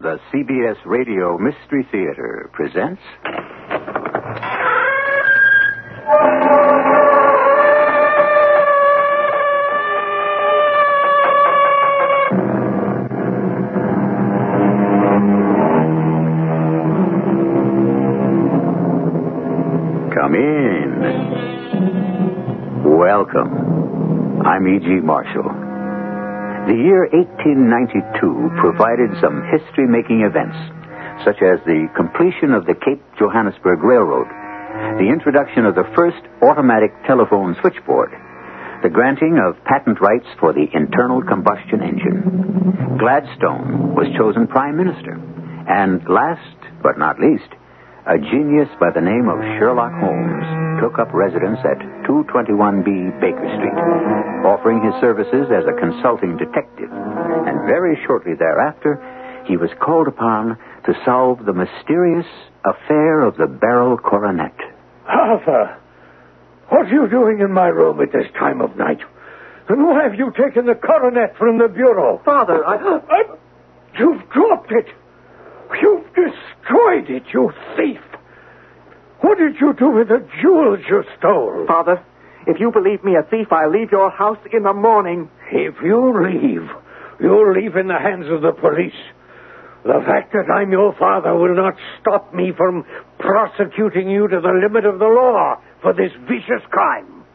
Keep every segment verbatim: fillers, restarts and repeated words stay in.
The C B S Radio Mystery Theater presents... Come in. Welcome. I'm E G. Marshall. The year eighteen ninety-two provided some history-making events, such as the completion of the Cape Johannesburg Railroad, the introduction of the first automatic telephone switchboard, the granting of patent rights for the internal combustion engine. Gladstone was chosen prime minister, and last but not least, a genius by the name of Sherlock Holmes took up residence at two twenty-one B Baker Street, offering his services as a consulting detective. And very shortly thereafter, he was called upon to solve the mysterious affair of the Beryl Coronet. Arthur, what are you doing in my room at this time of night? And why have you taken the coronet from the bureau? Father, I... I... You've dropped it. You've destroyed it, you thief. What did you do with the jewels you stole? Father, if you believe me a thief, I'll leave your house in the morning. If you leave, you'll leave in the hands of the police. The fact that I'm your father will not stop me from prosecuting you to the limit of the law for this vicious crime.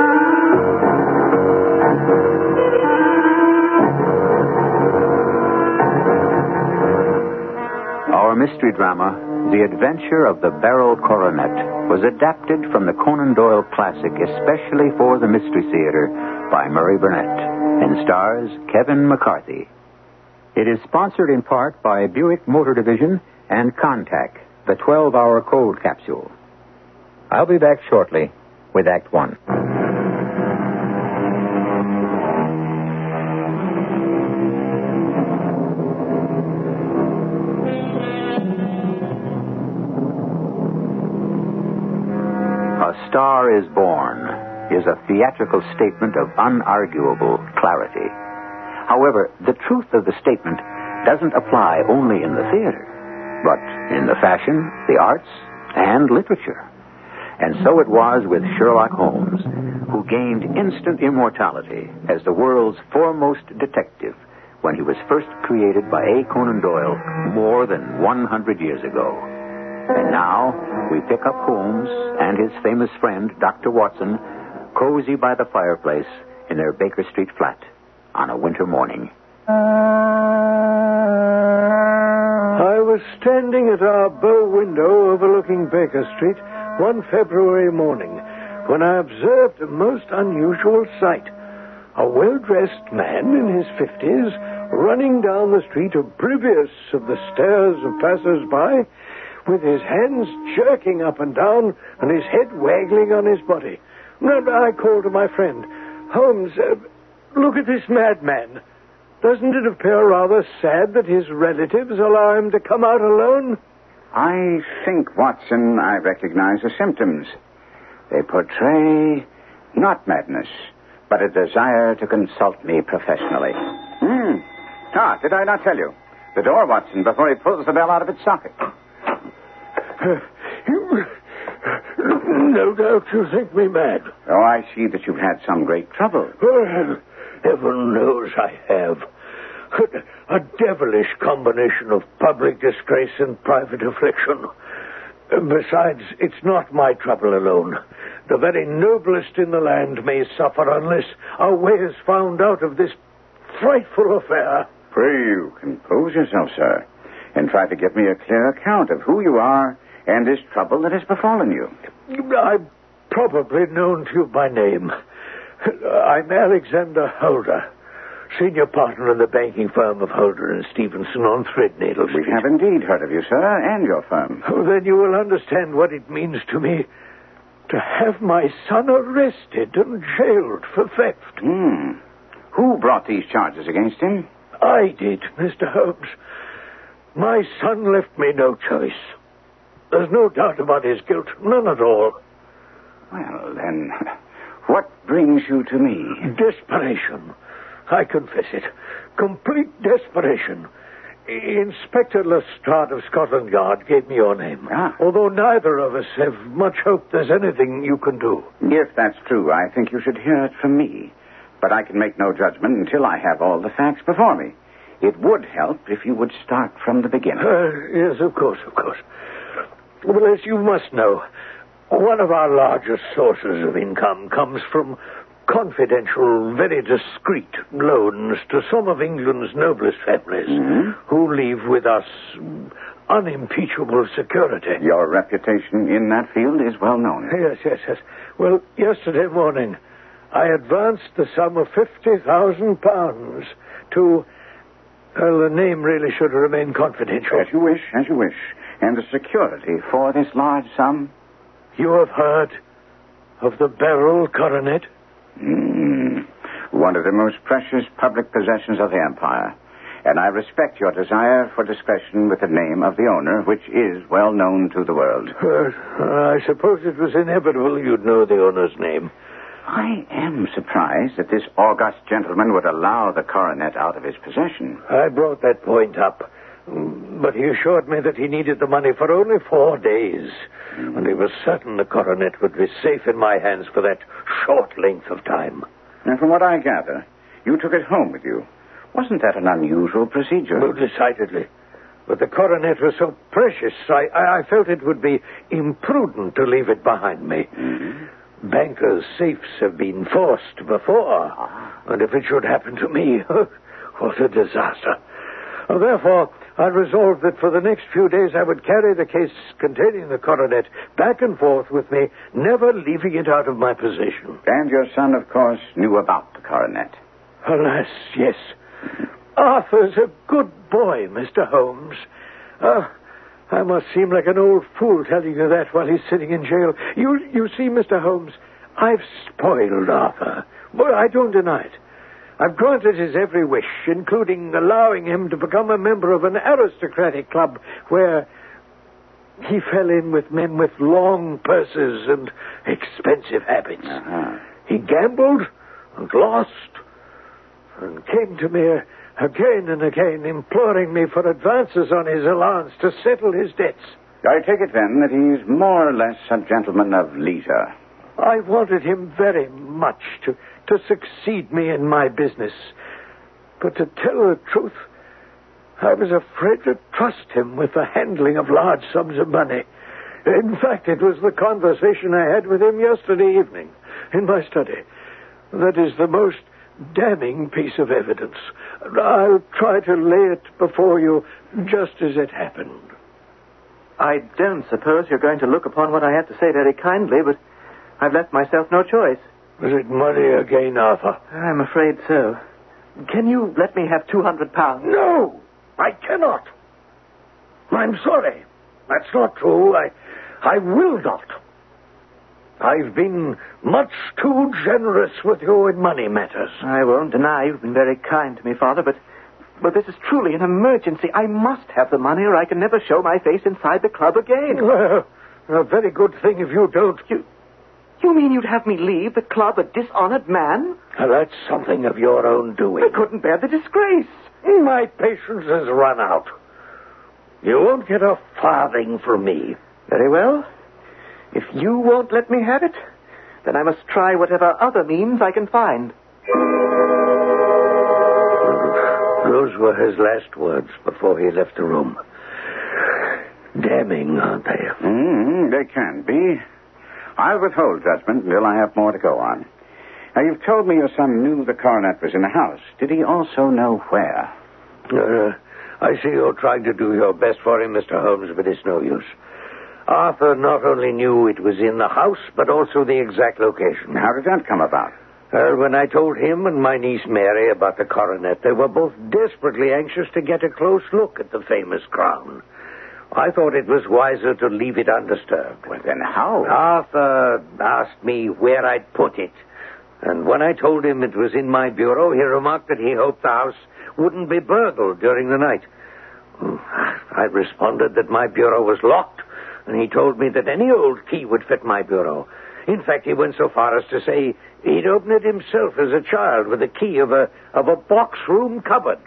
Our mystery drama, The Adventure of the Beryl Coronet, was adapted from the Conan Doyle classic especially for the Mystery Theater by Murray Burnett and stars Kevin McCarthy. It is sponsored in part by Buick Motor Division and Contac, the twelve-hour cold capsule. I'll be back shortly with Act One. A Star is Born is a theatrical statement of unarguable clarity. However, the truth of the statement doesn't apply only in the theater, but in the fashion, the arts, and literature. And so it was with Sherlock Holmes, who gained instant immortality as the world's foremost detective when he was first created by A. Conan Doyle more than one hundred years ago. And now, we pick up Holmes and his famous friend, Doctor Watson, cozy by the fireplace in their Baker Street flat on a winter morning. I was standing at our bow window overlooking Baker Street one February morning when I observed a most unusual sight. A well-dressed man in his fifties running down the street oblivious of the stares of passers-by, with his hands jerking up and down and his head waggling on his body. And I called to my friend, Holmes, uh, look at this madman. Doesn't it appear rather sad that his relatives allow him to come out alone? I think, Watson, I recognize the symptoms. They portray not madness, but a desire to consult me professionally. Hmm. Ah, did I not tell you? The door, Watson, before he pulls the bell out of its socket. Uh, you, no doubt you think me mad. Oh, I see that you've had some great trouble. Well, heaven knows I have. A devilish combination of public disgrace and private affliction. Besides, it's not my trouble alone. The very noblest in the land may suffer unless a way is found out of this frightful affair. Pray you compose yourself, sir, and try to give me a clear account of who you are and this trouble that has befallen you. I'm probably known to you by name. I'm Alexander Holder, senior partner in the banking firm of Holder and Stevenson on Threadneedle Street. We have indeed heard of you, sir, and your firm. Oh, then you will understand what it means to me to have my son arrested and jailed for theft. Hmm. Who brought these charges against him? I did, Mister Holmes. My son left me no choice. There's no doubt about his guilt, none at all. Well, then, what brings you to me? Desperation. I confess it. Complete desperation. Inspector Lestrade of Scotland Yard gave me your name. Ah. Although neither of us have much hope there's anything you can do. If that's true, I think you should hear it from me. But I can make no judgment until I have all the facts before me. It would help if you would start from the beginning. Uh, yes, of course, of course. Well, as you must know, one of our largest sources of income comes from confidential, very discreet loans to some of England's noblest families Mm-hmm. who leave with us unimpeachable security. Your reputation in that field is well known. Yes, yes, yes. Well, yesterday morning, I advanced the sum of fifty thousand pounds to... Well, the name really should remain confidential. As you wish, as you wish. And the security for this large sum? You have heard of the Beryl coronet? Mm, one of the most precious public possessions of the Empire. And I respect your desire for discretion with the name of the owner, which is well known to the world. Uh, I suppose it was inevitable you'd know the owner's name. I am surprised that this august gentleman would allow the coronet out of his possession. I brought that point up. But he assured me that he needed the money for only four days. And he was certain the coronet would be safe in my hands for that short length of time. And from what I gather, you took it home with you. Wasn't that an unusual procedure? Well, decidedly. But the coronet was so precious, I, I felt it would be imprudent to leave it behind me. Mm-hmm. Bankers' safes have been forced before. Ah. And if it should happen to me, what a disaster. Therefore, I resolved that for the next few days I would carry the case containing the coronet back and forth with me, never leaving it out of my possession. And your son, of course, knew about the coronet. Alas, yes. Arthur's a good boy, Mister Holmes. Uh, I must seem like an old fool telling you that while he's sitting in jail. You, you see, Mister Holmes, I've spoiled Arthur. Well, I don't deny it. I've granted his every wish, including allowing him to become a member of an aristocratic club where he fell in with men with long purses and expensive habits. Uh-huh. He gambled and lost and came to me again and again, imploring me for advances on his allowance to settle his debts. I take it, then, that he's more or less a gentleman of leisure. I wanted him very much to, to succeed me in my business. But to tell the truth, I was afraid to trust him with the handling of large sums of money. In fact, it was the conversation I had with him yesterday evening in my study. That is the most damning piece of evidence. I'll try to lay it before you just as it happened. I don't suppose you're going to look upon what I have to say very kindly, but I've left myself no choice. Was it money again, Arthur? I'm afraid so. Can you let me have two hundred pounds? No, I cannot. I'm sorry. That's not true. I, I will not. I've been much too generous with you in money matters. I won't deny you've been very kind to me, Father, but... But this is truly an emergency. I must have the money or I can never show my face inside the club again. Well, a very good thing if you don't. You, you mean you'd have me leave the club a dishonored man? Well, that's something of your own doing. I couldn't bear the disgrace. My patience has run out. You won't get a farthing from me. Very well. If you won't let me have it, then I must try whatever other means I can find. Those were his last words before he left the room. Damning, aren't they? Mm, they can be. I'll withhold judgment until I have more to go on. Now, you've told me your son knew the coronet was in the house. Did he also know where? Uh, I see you're trying to do your best for him, Mister Holmes, but it's no use. Arthur not only knew it was in the house, but also the exact location. How did that come about? Well, when I told him and my niece Mary about the coronet, they were both desperately anxious to get a close look at the famous crown. I thought it was wiser to leave it undisturbed. Well, then how? Arthur asked me where I'd put it. And when I told him it was in my bureau, he remarked that he hoped the house wouldn't be burgled during the night. I responded that my bureau was locked, and he told me that any old key would fit my bureau. In fact, he went so far as to say he'd opened it himself as a child with the key of a of a box room cupboard.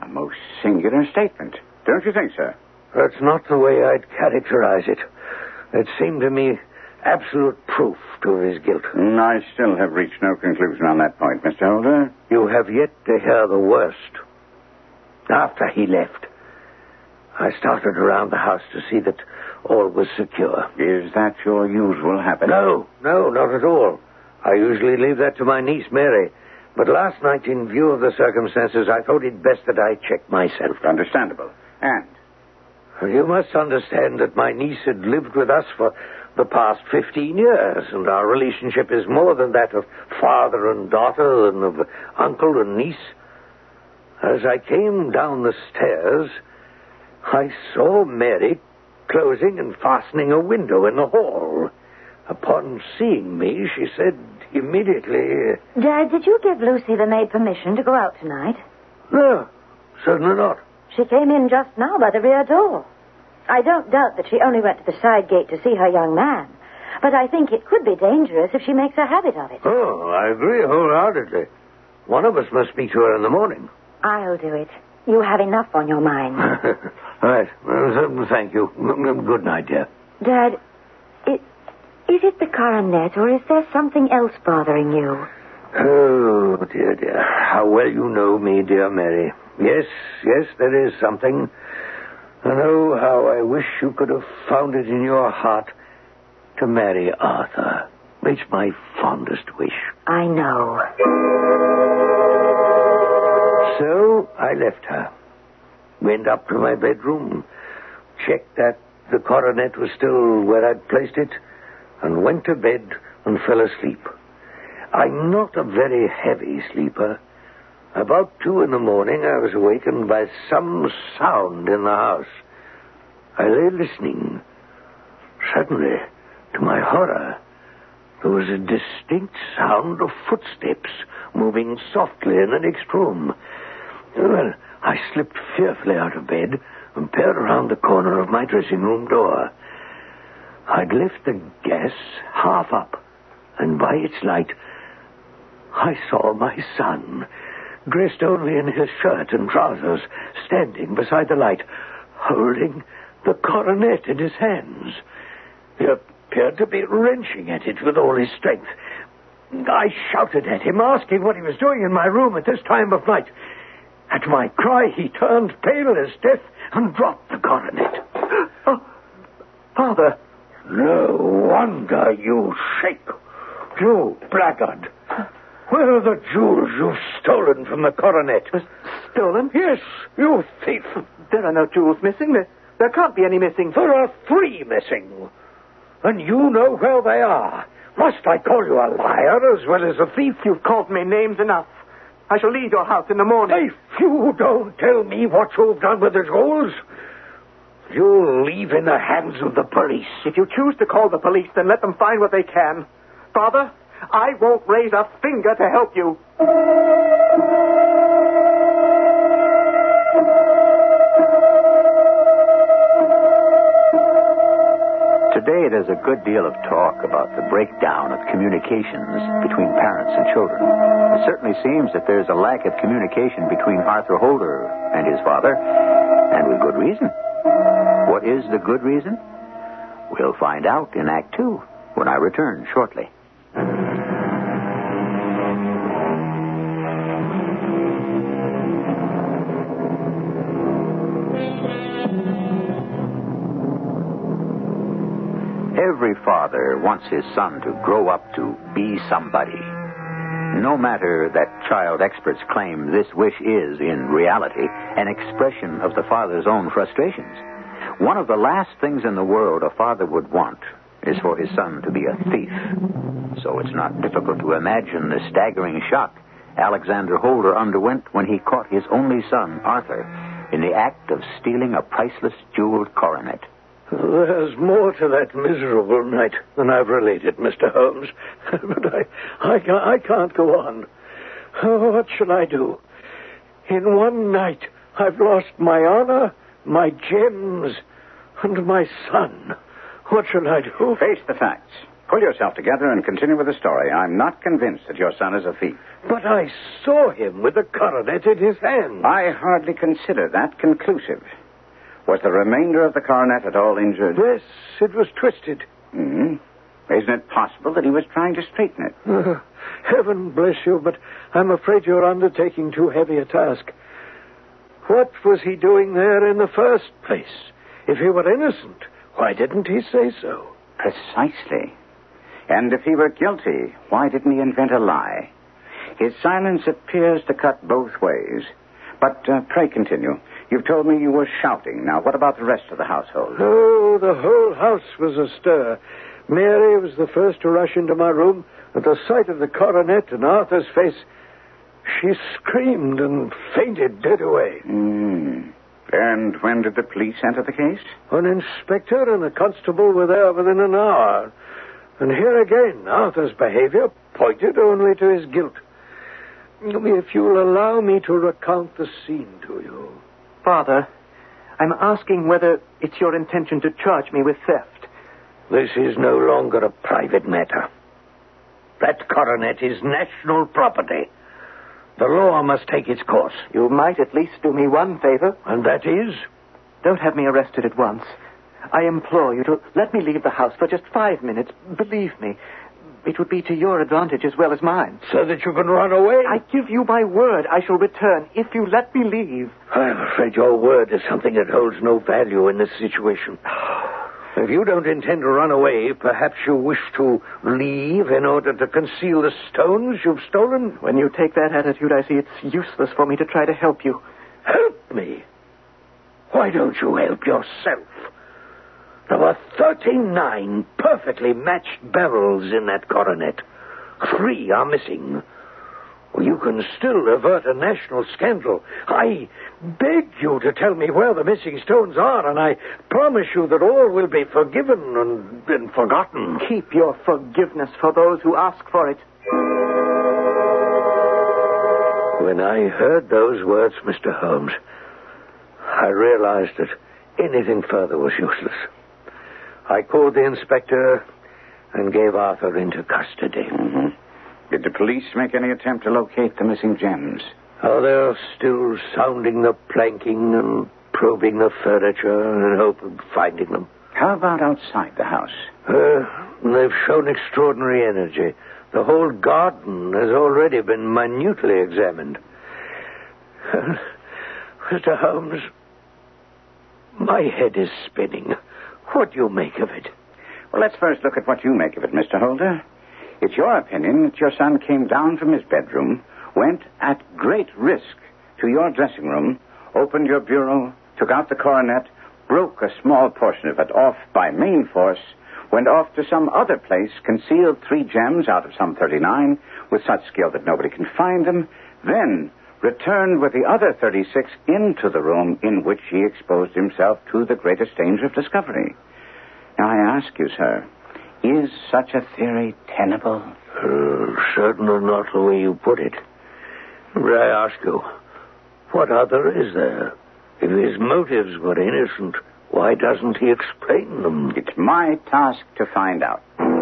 A most singular statement. Don't you think, sir? That's not the way I'd characterize it. It seemed to me absolute proof to his guilt. Mm, I still have reached no conclusion on that point, Mister Holder. You have yet to hear the worst. After he left, I started around the house to see that all was secure. Is that your usual habit? No, no, not at all. I usually leave that to my niece, Mary. But last night, in view of the circumstances, I thought it best that I check myself. Understandable. And? You must understand that my niece had lived with us for the past fifteen years, and our relationship is more than that of father and daughter and of uncle and niece. As I came down the stairs, I saw Mary closing and fastening a window in the hall. Upon seeing me, she said immediately... Dad, did you give Lucy the maid permission to go out tonight? No, certainly not. She came in just now by the rear door. I don't doubt that she only went to the side gate to see her young man. But I think it could be dangerous if she makes a habit of it. Oh, I agree wholeheartedly. One of us must speak to her in the morning. I'll do it. You have enough on your mind. All right. Well, thank you. Good night, dear. Dad, it, is it the coronet, or is there something else bothering you? Oh, dear, dear. How well you know me, dear Mary. Yes, yes, there is something. And oh, how I wish you could have found it in your heart to marry Arthur. It's my fondest wish. I know. So I left her, went up to my bedroom, checked that the coronet was still where I'd placed it, and went to bed and fell asleep. I'm not a very heavy sleeper. About two in the morning, I was awakened by some sound in the house. I lay listening. Suddenly, to my horror, there was a distinct sound of footsteps moving softly in the next room. Well, I slipped fearfully out of bed and peered around the corner of my dressing room door. I'd left the gas half up, and by its light, I saw my son, dressed only in his shirt and trousers, standing beside the light, holding the coronet in his hands. He appeared to be wrenching at it with all his strength. I shouted at him, asking what he was doing in my room at this time of night. At my cry, he turned pale as death and dropped the coronet. Oh, Father. No wonder you shake. You blackguard. Where are the jewels you've stolen from the coronet? Uh, stolen? Yes, you thief. There are no jewels missing. There, there can't be any missing. There are three missing. And you know where they are. Must I call you a liar as well as a thief? You've called me names enough. I shall leave your house in the morning. If you don't tell me what you've done with the jewels, you'll leave in the hands of the police. If you choose to call the police, then let them find what they can. Father, I won't raise a finger to help you. Today, there's a good deal of talk about the breakdown of communications between parents and children. It certainly seems that there's a lack of communication between Arthur Holder and his father, and with good reason. What is the good reason? We'll find out in Act Two, when I return shortly. Every father wants his son to grow up to be somebody. No matter that child experts claim this wish is, in reality, an expression of the father's own frustrations. One of the last things in the world a father would want is for his son to be a thief. So it's not difficult to imagine the staggering shock Alexander Holder underwent when he caught his only son, Arthur, in the act of stealing a priceless jeweled coronet. There's more to that miserable night than I've related, Mister Holmes. But I, I, can't, I can't go on. Oh, what shall I do? In one night, I've lost my honor, my gems, and my son. What shall I do? Face the facts. Pull yourself together and continue with the story. I'm not convinced that your son is a thief. But I saw him with the coronet in his hand. I hardly consider that conclusive. Was the remainder of the coronet at all injured? Yes, it was twisted. Hmm. Isn't it possible that he was trying to straighten it? Uh, heaven bless you, but I'm afraid you're undertaking too heavy a task. What was he doing there in the first place? If he were innocent, why didn't he say so? Precisely. And if he were guilty, why didn't he invent a lie? His silence appears to cut both ways. But uh, pray continue. You've told me you were shouting. Now, what about the rest of the household? Oh, the whole house was astir. Mary was the first to rush into my room. At the sight of the coronet and Arthur's face, she screamed and fainted dead away. Mm. And when did the police enter the case? An inspector and a constable were there within an hour. And here again, Arthur's behavior pointed only to his guilt. If you'll allow me to recount the scene to you. Father, I'm asking whether it's your intention to charge me with theft. This is no longer a private matter. That coronet is national property. The law must take its course. You might at least do me one favor. And that is? Don't have me arrested at once. I implore you to let me leave the house for just five minutes. Believe me, it would be to your advantage as well as mine. So that you can run away? I give you my word I shall return if you let me leave. I'm afraid your word is something that holds no value in this situation. If you don't intend to run away, perhaps you wish to leave in order to conceal the stones you've stolen? When you take that attitude, I see it's useless for me to try to help you. Help me? Why don't you help yourself? There were thirty-nine perfectly matched barrels in that coronet. Three are missing. You can still avert a national scandal. I beg you to tell me where the missing stones are, and I promise you that all will be forgiven and, and forgotten. Keep your forgiveness for those who ask for it. When I heard those words, Mister Holmes, I realized that anything further was useless. I called the inspector and gave Arthur into custody. Mm-hmm. Did the police make any attempt to locate the missing gems? Oh, they're still sounding the planking and probing the furniture in hope of finding them. How about outside the house? Uh, they've shown extraordinary energy. The whole garden has already been minutely examined. Mister Holmes, my head is spinning. What do you make of it? Well, let's first look at what you make of it, Mister Holder. It's your opinion that your son came down from his bedroom, went at great risk to your dressing room, opened your bureau, took out the coronet, broke a small portion of it off by main force, went off to some other place, concealed three gems out of some thirty-nine with such skill that nobody can find them, then returned with the other thirty-six into the room in which he exposed himself to the greatest danger of discovery. Now, I ask you, sir, is such a theory tenable? Uh, certainly not the way you put it. But I ask you, what other is there? If his motives were innocent, why doesn't he explain them? It's my task to find out.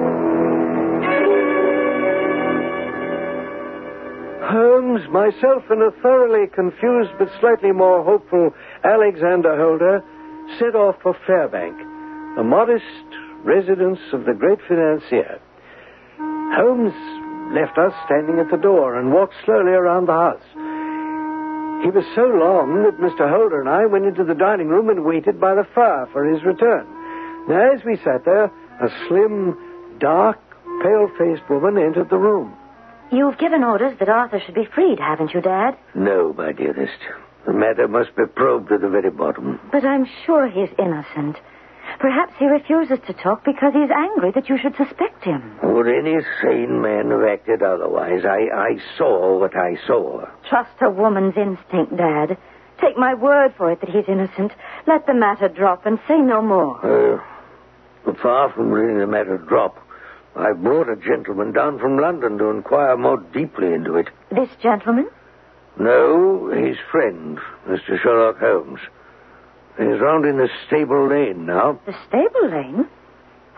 Holmes, myself, and a thoroughly confused but slightly more hopeful Alexander Holder set off for Fairbank, a modest residence of the great financier. Holmes left us standing at the door and walked slowly around the house. He was so long that Mister Holder and I went into the dining room and waited by the fire for his return. Now, as we sat there, a slim, dark, pale-faced woman entered the room. You've given orders that Arthur should be freed, haven't you, Dad? No, my dearest. The matter must be probed to the very bottom. But I'm sure he's innocent. Perhaps he refuses to talk because he's angry that you should suspect him. Would any sane man have acted otherwise? I, I saw what I saw. Trust a woman's instinct, Dad. Take my word for it that he's innocent. Let the matter drop and say no more. Uh, far from letting the matter drop, I brought a gentleman down from London to inquire more deeply into it. This gentleman? No, his friend, Mister Sherlock Holmes. He's round in the stable lane now. The stable lane?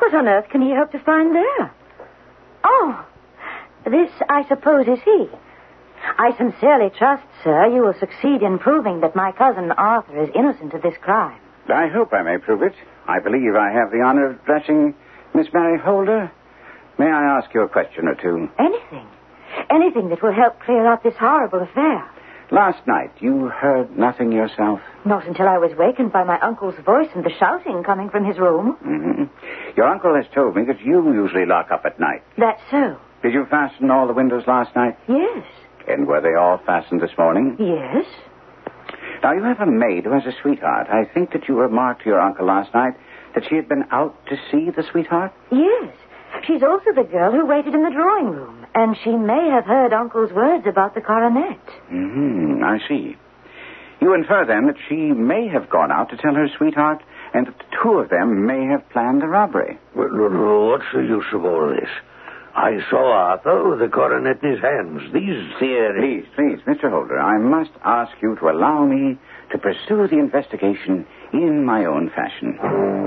What on earth can he hope to find there? Oh, this, I suppose, is he. I sincerely trust, sir, you will succeed in proving that my cousin Arthur is innocent of this crime. I hope I may prove it. I believe I have the honor of addressing Miss Mary Holder. May I ask you a question or two? Anything. Anything that will help clear up this horrible affair. Last night, you heard nothing yourself? Not until I was wakened by my uncle's voice and the shouting coming from his room. Mm-hmm. Your uncle has told me that you usually lock up at night. That's so. Did you fasten all the windows last night? Yes. And were they all fastened this morning? Yes. Now, you have a maid who has a sweetheart. I think that you remarked to your uncle last night that she had been out to see the sweetheart? Yes. She's also the girl who waited in the drawing room, and she may have heard Uncle's words about the coronet. Mm-hmm, I see. You infer, then, that she may have gone out to tell her sweetheart, and that the two of them may have planned the robbery. Well, what's the use of all this? I saw Arthur with the coronet in his hands. These theories... Please, please, Mister Holder, I must ask you to allow me to pursue the investigation in my own fashion.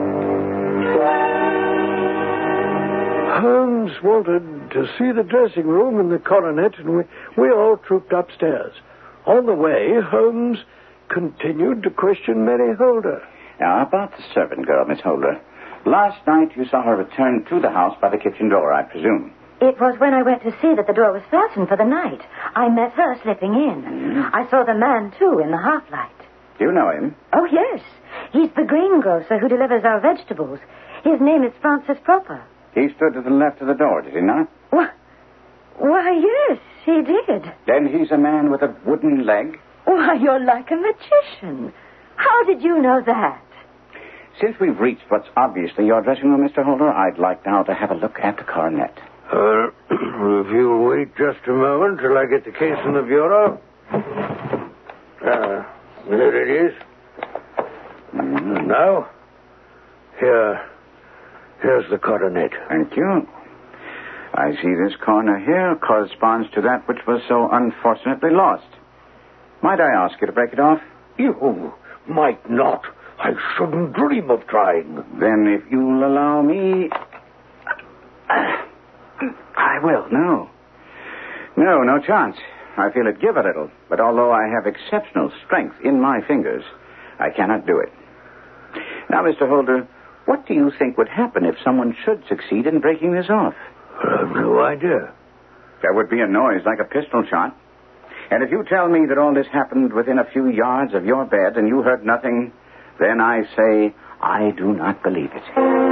Holmes wanted to see the dressing room and the coronet, and we, we all trooped upstairs. On the way, Holmes continued to question Mary Holder. Now, about the servant girl, Miss Holder. Last night you saw her return to the house by the kitchen door, I presume. It was when I went to see that the door was fastened for the night. I met her slipping in. Mm. I saw the man, too, in the half-light. Do you know him? Oh, yes. He's the greengrocer who delivers our vegetables. His name is Francis Proper. He stood to the left of the door, did he not? Why, why, yes, he did. Then he's a man with a wooden leg? Why, you're like a magician. How did you know that? Since we've reached what's obviously your dressing room, Mister Holder, I'd like now to have a look at the coronet. Uh, if you'll wait just a moment till I get the case in the bureau. Uh, there it is. Mm-hmm. Now, here, here's the coronet. Thank you. I see this corner here corresponds to that which was so unfortunately lost. Might I ask you to break it off? You might not. I shouldn't dream of trying. Then if you'll allow me... I will. No. No, no chance. I feel it give a little. But although I have exceptional strength in my fingers, I cannot do it. Now, Mister Holder, what do you think would happen if someone should succeed in breaking this off? I have no idea. There would be a noise like a pistol shot. And if you tell me that all this happened within a few yards of your bed and you heard nothing, then I say I do not believe it.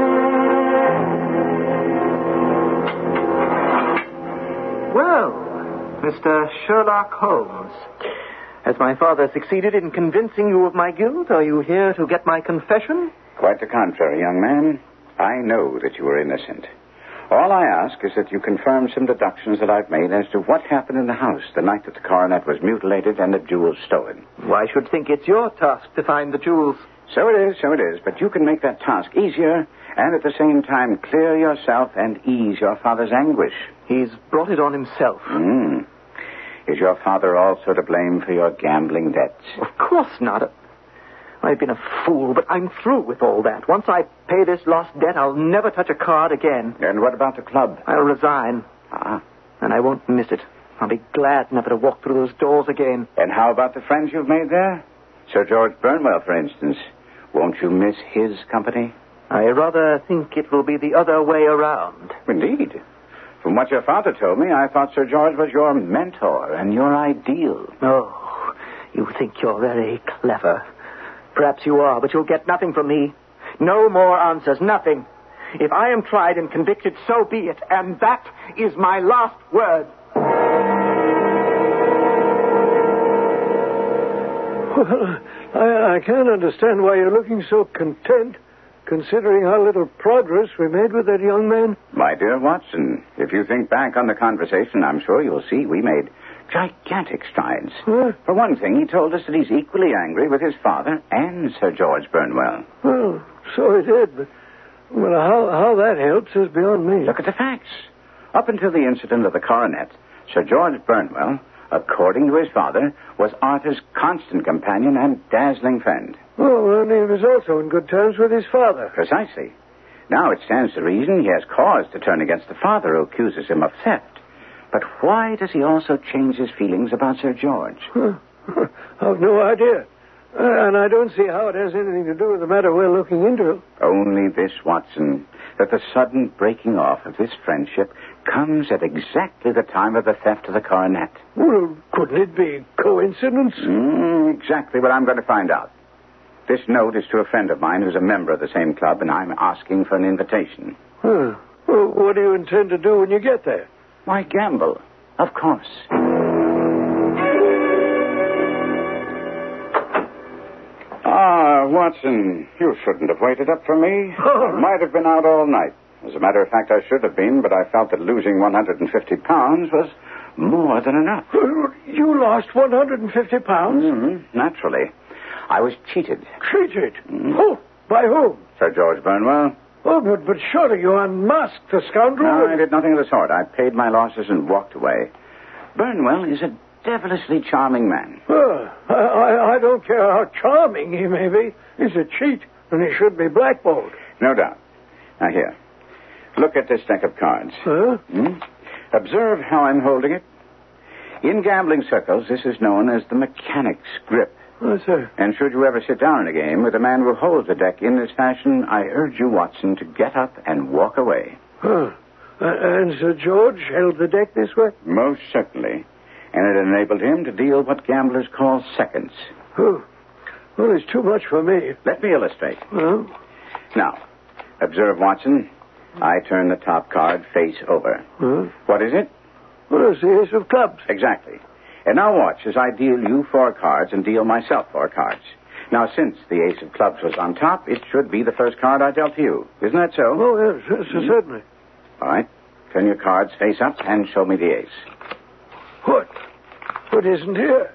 Well, Mister Sherlock Holmes, has my father succeeded in convincing you of my guilt? Are you here to get my confession? Quite the contrary, young man. I know that you are innocent. All I ask is that you confirm some deductions that I've made as to what happened in the house the night that the coronet was mutilated and the jewels stolen. Well, I should think it's your task to find the jewels. So it is, so it is. But you can make that task easier and at the same time clear yourself and ease your father's anguish. He's brought it on himself. Mm. Is your father also to blame for your gambling debts? Of course not. I've been a fool, but I'm through with all that. Once I pay this lost debt, I'll never touch a card again. And what about the club? I'll resign. Ah. And I won't miss it. I'll be glad never to walk through those doors again. And how about the friends you've made there? Sir George Burnwell, for instance. Won't you miss his company? I rather think it will be the other way around. Indeed. From what your father told me, I thought Sir George was your mentor and your ideal. Oh, you think you're very clever. Perhaps you are, but you'll get nothing from me. No more answers, nothing. If I am tried and convicted, so be it. And that is my last word. Well, I, I can't understand why you're looking so content, considering how little progress we made with that young man. My dear Watson, if you think back on the conversation, I'm sure you'll see we made gigantic strides. Huh? For one thing, he told us that he's equally angry with his father and Sir George Burnwell. Well, so he did, but well, how, how that helps is beyond me. Look at the facts. Up until the incident of the coronet, Sir George Burnwell, according to his father, was Arthur's constant companion and dazzling friend. Oh, and he was also in good terms with his father. Precisely. Now it stands to reason he has cause to turn against the father who accuses him of theft. But why does he also change his feelings about Sir George? Huh. I've no idea. Uh, and I don't see how it has anything to do with the matter we're looking into. Only this, Watson, that the sudden breaking off of this friendship comes at exactly the time of the theft of the coronet. Well, couldn't it be coincidence? Mm, exactly what I'm going to find out. This note is to a friend of mine who's a member of the same club, and I'm asking for an invitation. Huh. Well, what do you intend to do when you get there? Why, gamble, of course. Ah, Watson, you shouldn't have waited up for me. I might have been out all night. As a matter of fact, I should have been, but I felt that losing one hundred fifty pounds was more than enough. You lost one hundred fifty pounds? Mm-hmm. Naturally. I was cheated. Cheated? Mm-hmm. Oh, by whom? Sir George Burnwell. Oh, but, but surely you unmasked the scoundrel. No, I did nothing of the sort. I paid my losses and walked away. Burnwell is a devilishly charming man. Oh, I, I, I don't care how charming he may be. He's a cheat, and he should be blackballed. No doubt. Now, here. Look at this deck of cards. Huh? Hmm? Observe how I'm holding it. In gambling circles, this is known as the mechanic's grip. Oh, sir. And should you ever sit down in a game with a man who holds the deck in this fashion, I urge you, Watson, to get up and walk away. Huh. Uh, and Sir George held the deck this way? Most certainly. And it enabled him to deal what gamblers call seconds. Oh. Well, it's too much for me. Let me illustrate. Huh? Now, observe, Watson. I turn the top card face over. Huh? What is it? Well, it's the ace of clubs. Exactly. And now watch as I deal you four cards and deal myself four cards. Now, since the ace of clubs was on top, it should be the first card I dealt to you. Isn't that so? Oh, yes, yes, mm-hmm. Certainly. All right. Turn your cards face up and show me the ace. What? What isn't here?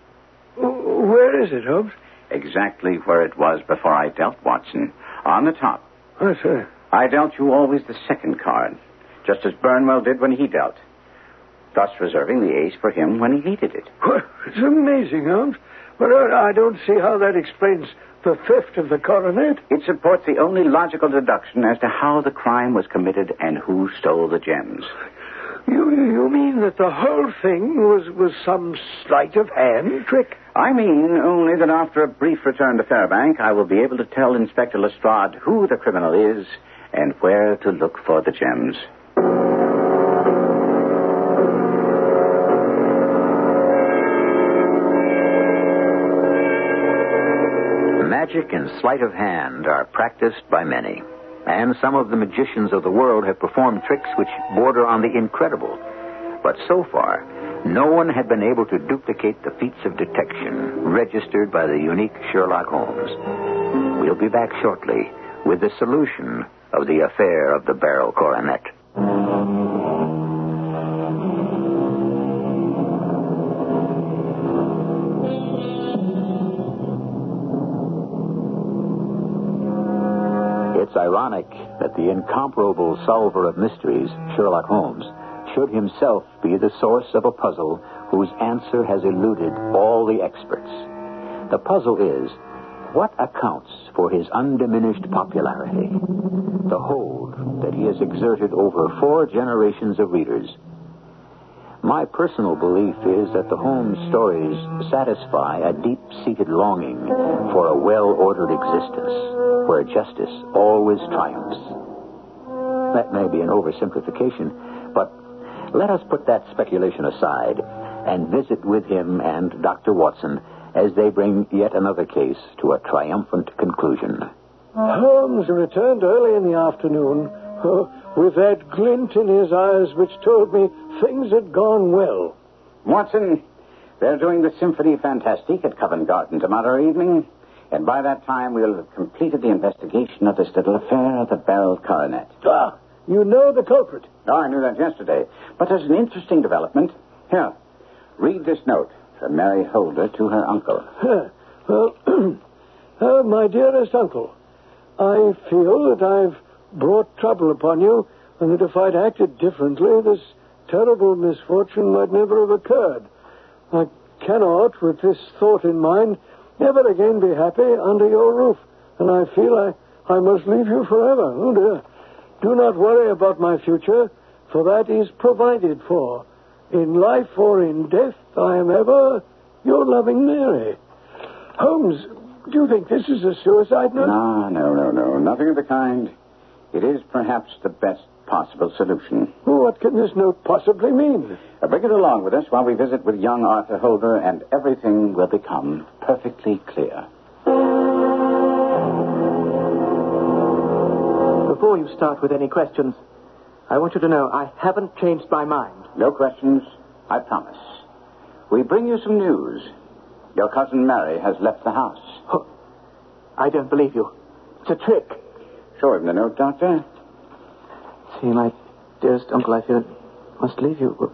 Where is it, Holmes? Exactly where it was before I dealt, Watson. On the top. Oh, sir. I dealt you always the second card, just as Burnwell did when he dealt, thus reserving the ace for him when he needed it. Well, it's amazing, Holmes. But I don't see how that explains the theft of the coronet. It supports the only logical deduction as to how the crime was committed and who stole the gems. You you mean that the whole thing was, was some sleight of hand trick? I mean only that after a brief return to Fairbank, I will be able to tell Inspector Lestrade who the criminal is and where to look for the gems. Magic and sleight of hand are practiced by many, and some of the magicians of the world have performed tricks which border on the incredible. But so far, no one had been able to duplicate the feats of detection registered by the unique Sherlock Holmes. We'll be back shortly with the solution of the affair of the barrel coronet. It's ironic that the incomparable solver of mysteries, Sherlock Holmes, should himself be the source of a puzzle whose answer has eluded all the experts. The puzzle is, what accounts for his undiminished popularity? The hold that he has exerted over four generations of readers. My personal belief is that the Holmes stories satisfy a deep-seated longing for a well-ordered existence where justice always triumphs. That may be an oversimplification, but let us put that speculation aside and visit with him and Doctor Watson as they bring yet another case to a triumphant conclusion. Holmes returned early in the afternoon uh, with that glint in his eyes which told me things had gone well. Watson, they're doing the Symphonie Fantastique at Covent Garden tomorrow evening, and by that time we'll have completed the investigation of this little affair of the barrel coronet. Ah, you know the culprit. Oh, I knew that yesterday. But there's an interesting development. Here, read this note from Mary Holder to her uncle. Uh, well, uh, my dearest uncle, I feel that I've brought trouble upon you, and that if I'd acted differently, this terrible misfortune might never have occurred. I cannot, with this thought in mind, ever again be happy under your roof, and I feel I, I must leave you forever. Oh, dear. Do not worry about my future, for that is provided for. In life or in death, I am ever your loving Mary. Holmes, do you think this is a suicide note? No, no, no, no. Nothing of the kind. It is perhaps the best possible solution. What can this note possibly mean? Uh, bring it along with us while we visit with young Arthur Holder, and everything will become perfectly clear. Before you start with any questions, I want you to know I haven't changed my mind. No questions, I promise. We bring you some news. Your cousin Mary has left the house. Oh, I don't believe you. It's a trick. Show him the note, Doctor. See, my dearest uncle, I fear I must leave you.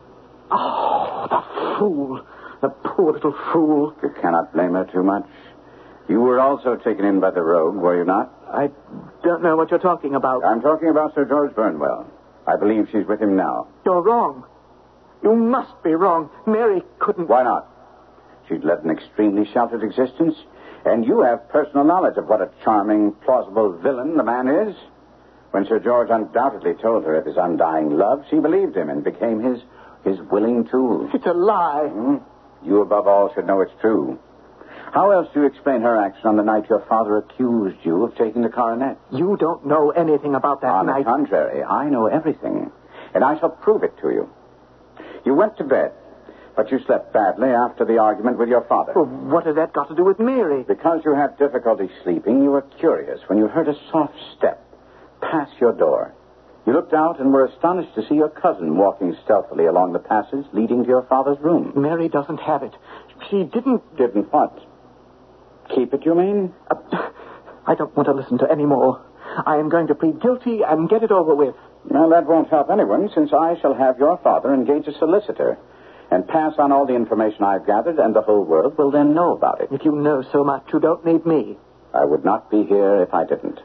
Oh, the fool. The poor little fool. You cannot blame her too much. You were also taken in by the rogue, were you not? I don't know what you're talking about. I'm talking about Sir George Burnwell. I believe she's with him now. You're wrong. You must be wrong. Mary couldn't... Why not? She'd led an extremely sheltered existence, and you have personal knowledge of what a charming, plausible villain the man is. When Sir George undoubtedly told her of his undying love, she believed him and became his his willing tool. It's a lie. Hmm? You, above all, should know it's true. How else do you explain her action on the night your father accused you of taking the coronet? You don't know anything about that on night. On the contrary, I know everything, and I shall prove it to you. You went to bed, but you slept badly after the argument with your father. Well, what has that got to do with Mary? Because you had difficulty sleeping, you were curious when you heard a soft step pass your door. You looked out and were astonished to see your cousin walking stealthily along the passage leading to your father's room. Mary doesn't have it. She didn't... Didn't what? Keep it, you mean? Uh, I don't want to listen to any more. I am going to plead guilty and get it over with. Well, that won't help anyone, since I shall have your father engage a solicitor and pass on all the information I've gathered, and the whole world will then know about it. If you know so much, you don't need me. I would not be here if I didn't.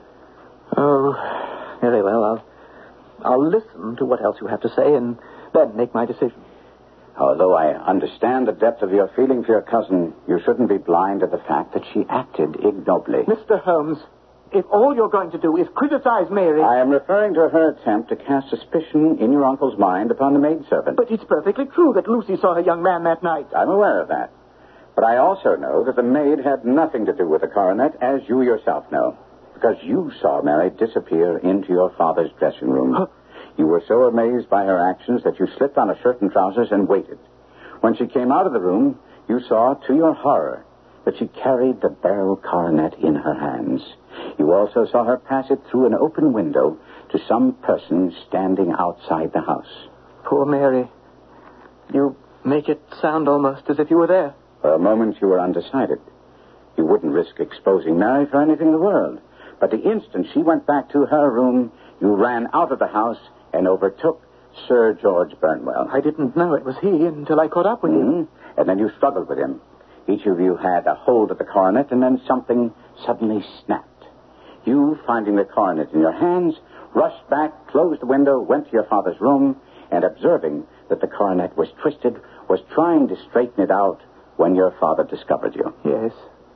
Oh, very well. I'll, I'll listen to what else you have to say and then make my decision. Although I understand the depth of your feeling for your cousin, you shouldn't be blind to the fact that she acted ignobly. Mister Holmes, if all you're going to do is criticize Mary... I am referring to her attempt to cast suspicion in your uncle's mind upon the maidservant. But it's perfectly true that Lucy saw her young man that night. I'm aware of that. But I also know that the maid had nothing to do with the coronet, as you yourself know. Because you saw Mary disappear into your father's dressing room. Huh? You were so amazed by her actions that you slipped on a shirt and trousers and waited. When she came out of the room, you saw, to your horror, that she carried the beryl coronet in her hands. You also saw her pass it through an open window to some person standing outside the house. Poor Mary. You make it sound almost as if you were there. For a moment, you were undecided. You wouldn't risk exposing Mary for anything in the world. But the instant she went back to her room, you ran out of the house and overtook Sir George Burnwell. I didn't know it was he until I caught up with mm-hmm. him. And then you struggled with him. Each of you had a hold of the coronet, and then something suddenly snapped. You, finding the coronet in your hands, rushed back, closed the window, went to your father's room, and observing that the coronet was twisted, was trying to straighten it out when your father discovered you. Yes.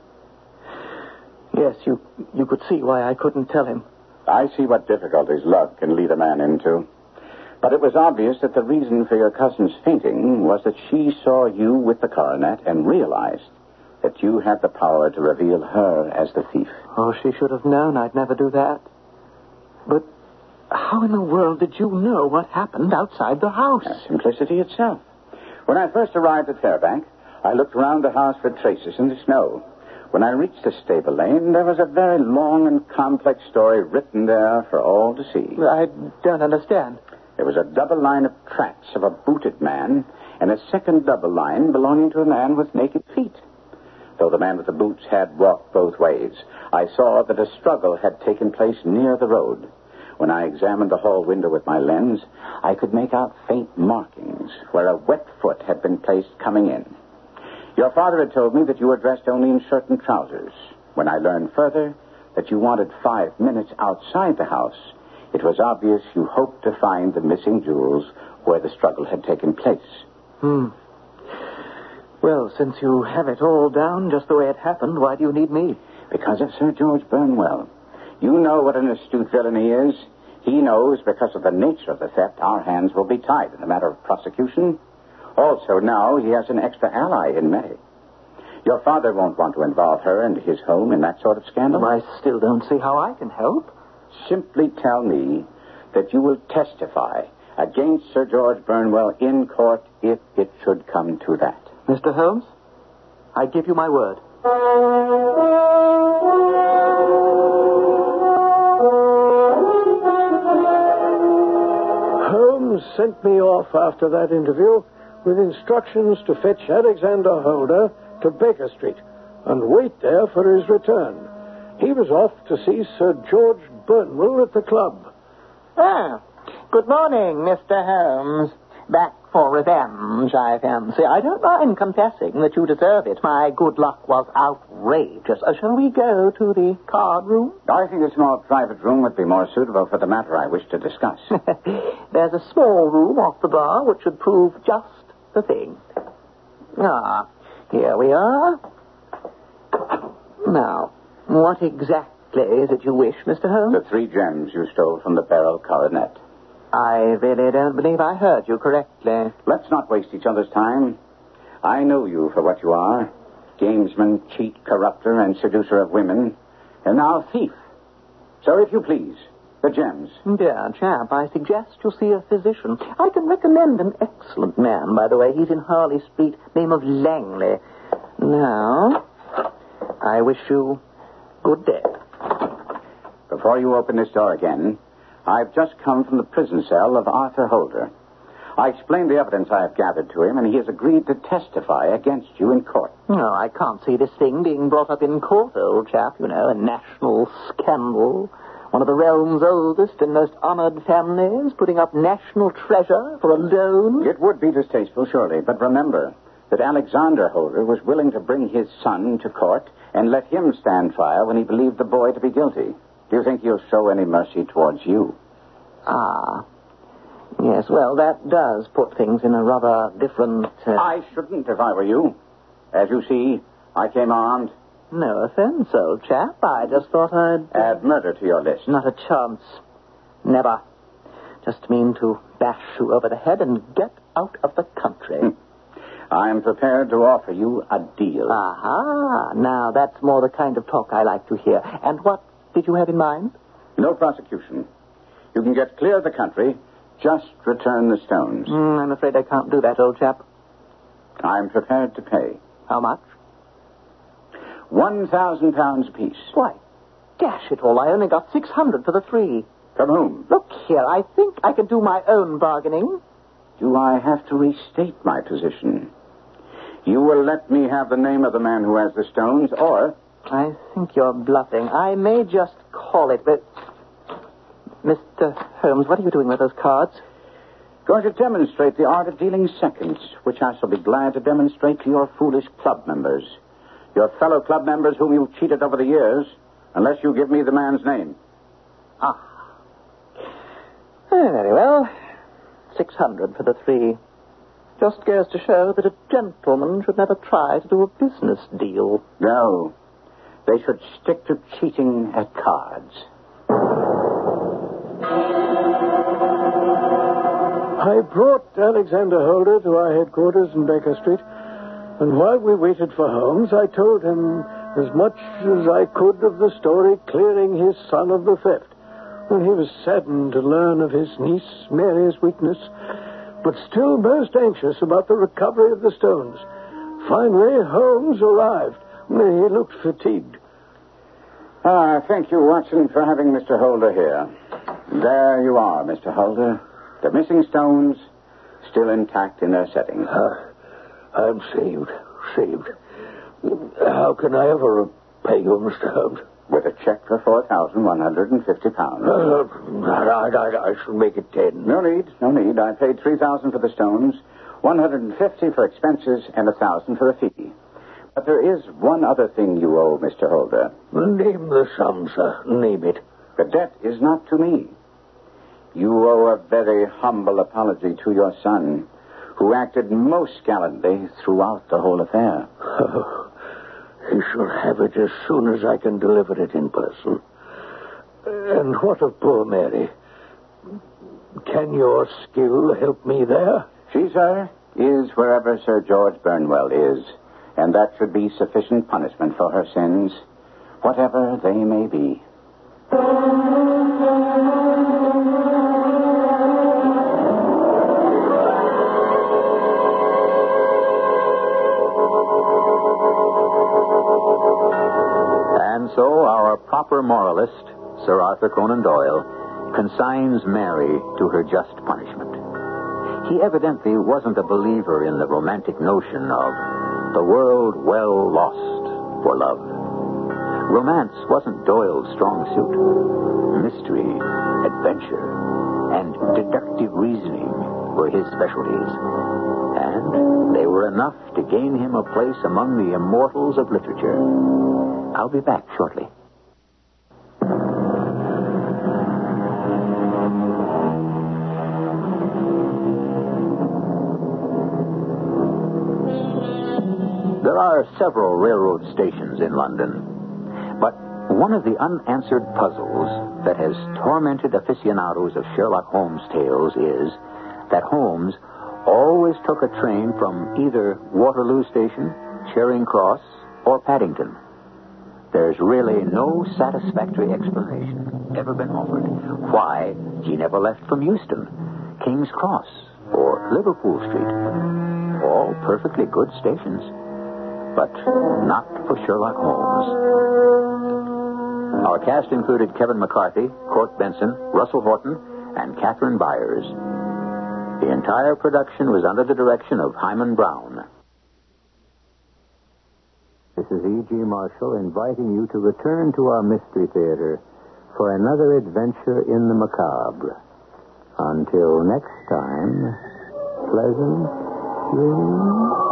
Yes, you, you could see why I couldn't tell him. I see what difficulties love can lead a man into. But it was obvious that the reason for your cousin's fainting was that she saw you with the coronet and realized that you had the power to reveal her as the thief. Oh, she should have known I'd never do that. But how in the world did you know what happened outside the house? Uh, simplicity itself. When I first arrived at Fairbank, I looked around the house for traces in the snow. When I reached the stable lane, there was a very long and complex story written there for all to see. I don't understand. There was a double line of tracks of a booted man and a second double line belonging to a man with naked feet. Though the man with the boots had walked both ways, I saw that a struggle had taken place near the road. When I examined the hall window with my lens, I could make out faint markings where a wet foot had been placed coming in. Your father had told me that you were dressed only in shirt and trousers. When I learned further that you wanted five minutes outside the house, it was obvious you hoped to find the missing jewels where the struggle had taken place. Hmm. Well, since you have it all down just the way it happened, why do you need me? Because of Sir George Burnwell. You know what an astute villain he is. He knows, because of the nature of the theft, our hands will be tied in the matter of prosecution. Also, now he has an extra ally in May. Your father won't want to involve her and his home in that sort of scandal. I still don't see how I can help. Simply tell me that you will testify against Sir George Burnwell in court if it should come to that. Mister Holmes, I give you my word. Holmes sent me off after that interview with instructions to fetch Alexander Holder to Baker Street and wait there for his return. He was off to see Sir George Burnwell at the club. Ah, good morning, Mister Holmes. Back for revenge, I fancy. I don't mind confessing that you deserve it. My good luck was outrageous. Uh, shall we go to the card room? I think a small private room would be more suitable for the matter I wish to discuss. There's a small room off the bar which should prove just the thing. Ah, here we are. Now, what exactly is it you wish, Mister Holmes? The three gems you stole from the Beryl coronet. I really don't believe I heard you correctly. Let's not waste each other's time. I know you for what you are. Gamesman, cheat, corrupter, and seducer of women. And now thief. So if you please, the gems. Dear chap, I suggest you see a physician. I can recommend an excellent man, by the way. He's in Harley Street, name of Langley. Now, I wish you good day. Before you open this door again, I've just come from the prison cell of Arthur Holder. I explained the evidence I have gathered to him, and he has agreed to testify against you in court. No, I can't see this thing being brought up in court, old chap. You know, a national scandal. One of the realm's oldest and most honored families putting up national treasure for a loan. It would be distasteful, surely, but remember that Alexander Holder was willing to bring his son to court and let him stand trial when he believed the boy to be guilty. Do you think he'll show any mercy towards you? Ah. Yes, well, that does put things in a rather different... Uh... I shouldn't if I were you. As you see, I came armed. No offense, old chap. I just thought I'd... Uh... Add murder to your list. Not a chance. Never. Just mean to bash you over the head and get out of the country. I'm prepared to offer you a deal. Aha. Now, that's more the kind of talk I like to hear. And what did you have in mind? No prosecution. You can get clear of the country. Just return the stones. Mm, I'm afraid I can't do that, old chap. I'm prepared to pay. How much? One thousand pounds apiece. Why, dash it all, I only got six hundred for the three. From whom? Look here, I think I can do my own bargaining. Do I have to restate my position? You will let me have the name of the man who has the stones, or... I think you're bluffing. I may just call it, but... Mister Holmes, what are you doing with those cards? Going to demonstrate the art of dealing seconds, which I shall be glad to demonstrate to your foolish club members. Your fellow club members whom you've cheated over the years, unless you give me the man's name. Ah. Oh, very well. Six hundred for the three. Just goes to show that a gentleman should never try to do a business deal. No. They should stick to cheating at cards. I brought Alexander Holder to our headquarters in Baker Street, and while we waited for Holmes, I told him as much as I could of the story clearing his son of the theft. And he was saddened to learn of his niece Mary's weakness, but still most anxious about the recovery of the stones. Finally, Holmes arrived. He looked fatigued. Ah, thank you, Watson, for having Mister Holder here. There you are, Mister Holder. The missing stones still intact in their setting. Uh, I'm saved. Saved. How can I ever repay you, Mister Holmes? With a check for four thousand one hundred fifty pounds. Uh, I, I, I should make it ten. No need, no need. I paid three thousand for the stones, one hundred fifty for expenses, and a thousand for a fee. But there is one other thing you owe, Mister Holder. Name the sum, sir. Name it. The debt is not to me. You owe a very humble apology to your son, who acted most gallantly throughout the whole affair. Oh, he shall have it as soon as I can deliver it in person. And what of poor Mary? Can your skill help me there? She, sir, is wherever Sir George Burnwell is, and that should be sufficient punishment for her sins, whatever they may be. And so our proper moralist, Sir Arthur Conan Doyle, consigns Mary to her just punishment. He evidently wasn't a believer in the romantic notion of the world well lost for love. Romance wasn't Doyle's strong suit. Mystery, adventure, and deductive reasoning were his specialties. And they were enough to gain him a place among the immortals of literature. I'll be back shortly. There are several railroad stations in London, but one of the unanswered puzzles that has tormented aficionados of Sherlock Holmes tales is that Holmes always took a train from either Waterloo Station, Charing Cross, or Paddington. There's really no satisfactory explanation ever been offered why he never left from Euston, King's Cross, or Liverpool Street. All perfectly good stations, but not for Sherlock Holmes. Our cast included Kevin McCarthy, Court Benson, Russell Horton, and Catherine Byers. The entire production was under the direction of Hyman Brown. This is E G. Marshall inviting you to return to our Mystery Theater for another adventure in the macabre. Until next time, pleasant dreams.